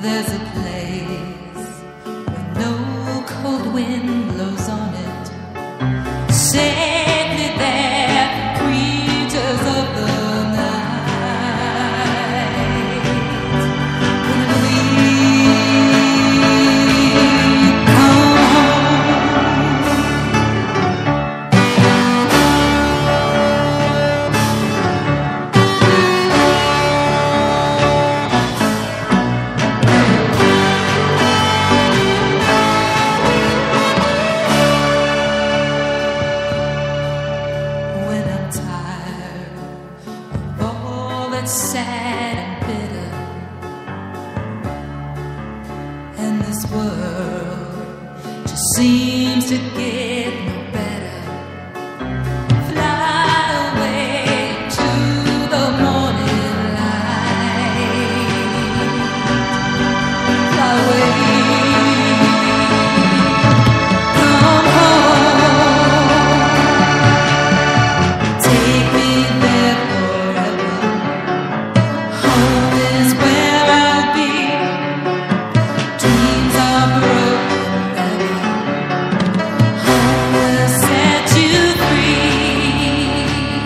There's a place where no cold wind blows on it. Safely there, creatures of the night. When we come sad and bitter, and this world just seems to get no better. Fly away to the morning light. Fly away. Come home. Take me there forever. Home is where I'll be. Dreams are broken never. Home will set you free.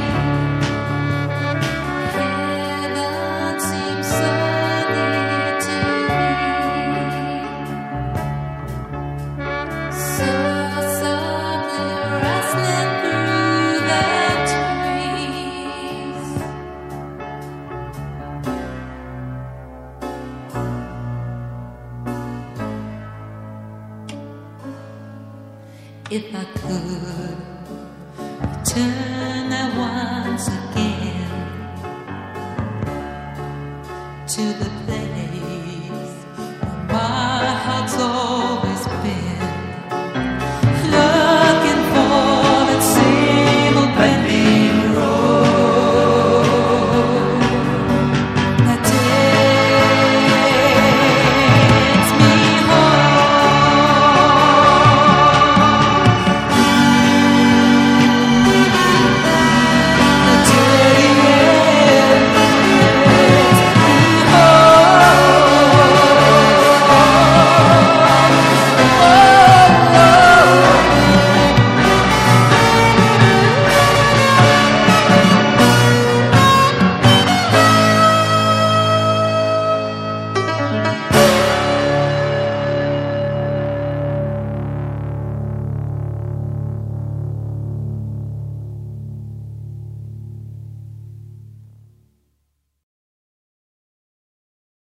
Heaven seems so near to me. So softly rustling through the trees. If I could return there once again to the place